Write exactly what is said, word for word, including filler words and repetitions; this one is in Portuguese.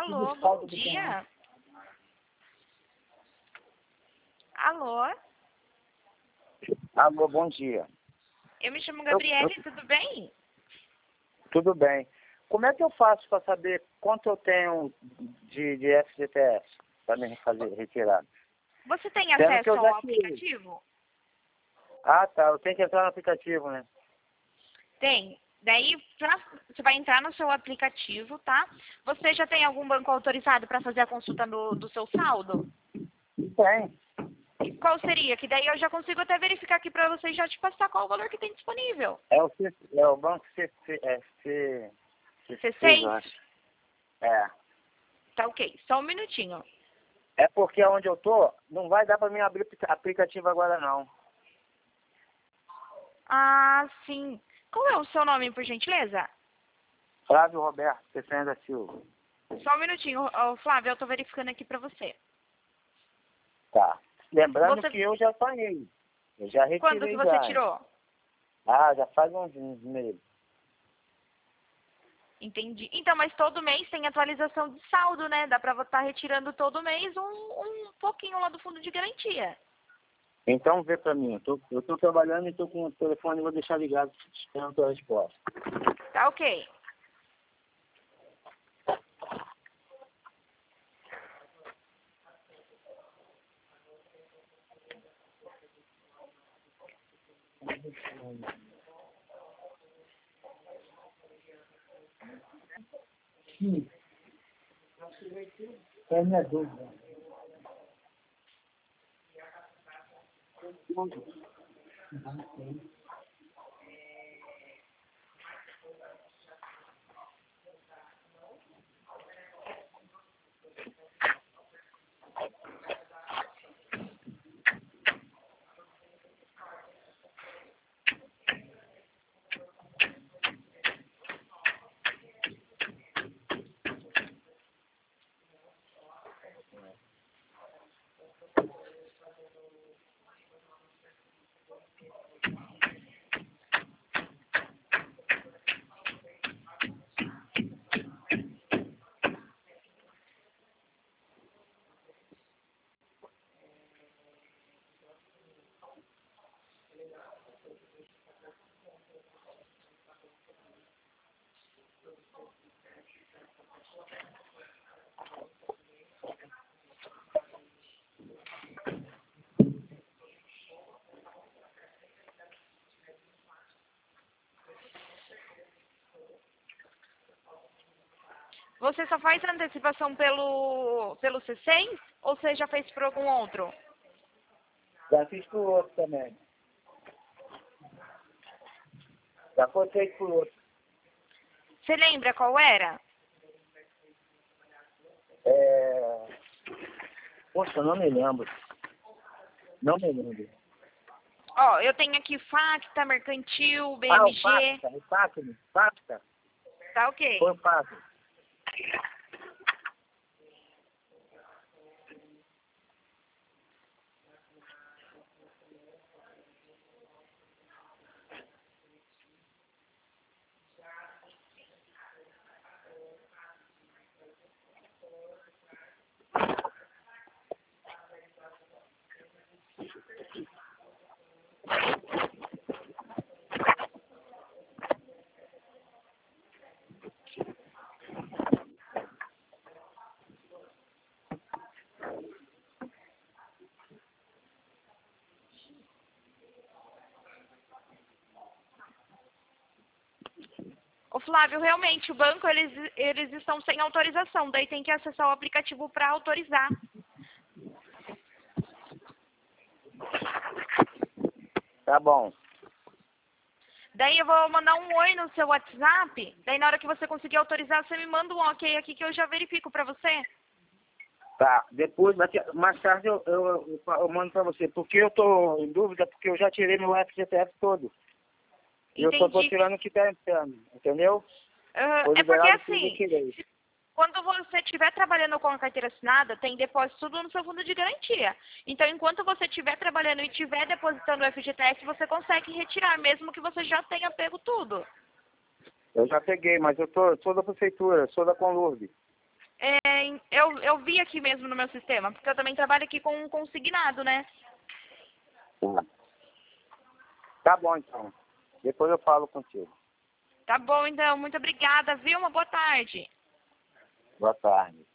Alô, bom dia. Alô? Alô, bom dia. Eu me chamo Gabriele, eu, eu... tudo bem? Tudo bem. Como é que eu faço para saber quanto eu tenho de, de F G T S para me fazer retirar? Você tem acesso ao aplicativo? Ah, tá. Eu tenho que entrar no aplicativo, né? Tem. Daí, pra, você vai entrar no seu aplicativo, tá? Você já tem algum banco autorizado para fazer a consulta no, do seu saldo? Tem. E qual seria? Que daí eu já consigo até verificar aqui para você e já te passar qual o valor que tem disponível. É o, C, é o banco C, C, é, C, C seis? É. Tá ok. Só um minutinho. É porque onde eu tô, não vai dar para mim abrir aplicativo agora, não. Ah, sim. Qual é o seu nome, por gentileza? Flávio Roberto Peçanha da Silva. Só um minutinho, oh, Flávio, eu tô verificando aqui para você. Tá. Lembrando você... que eu já paguei. Eu já retirei. Quando que você já. tirou? Ah, já faz uns, uns meses. Entendi. Então, mas todo mês tem atualização de saldo, né? Dá pra estar retirando todo mês um, um pouquinho lá do fundo de garantia. Então, vê pra mim. Eu tô, eu tô trabalhando e tô com o telefone, vou deixar ligado esperando a tua resposta. Tá ok. Sim. É minha dúvida. Você só faz a antecipação pelo, pelo C seis ou você já fez por algum outro? Já fiz por outro também. Já foi feito por outro. Você lembra qual era? É... Poxa, eu não me lembro. Não me lembro. Ó, eu tenho aqui Facta, Mercantil, B Ah, M o G. Facta, o Facta, Facta. Tá ok. Foi o Facta. Ô Flávio, realmente, o banco, eles, eles estão sem autorização. Daí tem que acessar o aplicativo para autorizar. Tá bom. Daí eu vou mandar um oi no seu WhatsApp. Daí na hora que você conseguir autorizar, você me manda um ok aqui que eu já verifico para você. Tá, depois, daqui- mais tarde eu, eu, eu, eu mando pra você. Porque eu tô em dúvida, porque eu já tirei meu F G T S todo. E eu só tô Entendi. tirando o que tá entrando, entendeu? Uh, Foi é porque liberado tudo e assim, tirei. se- quando você estiver trabalhando com a carteira assinada, tem depósito tudo no seu fundo de garantia. Então, enquanto você estiver trabalhando e estiver depositando o F G T S, você consegue retirar, mesmo que você já tenha pego tudo. Eu já peguei, mas eu tô, sou da prefeitura, sou da Conlurb. É, eu, eu vi aqui mesmo no meu sistema, porque eu também trabalho aqui com um consignado, né? Tá. Tá bom, então. Depois eu falo contigo. Tá bom, então. Muito obrigada, viu? Uma boa tarde. Boa tarde.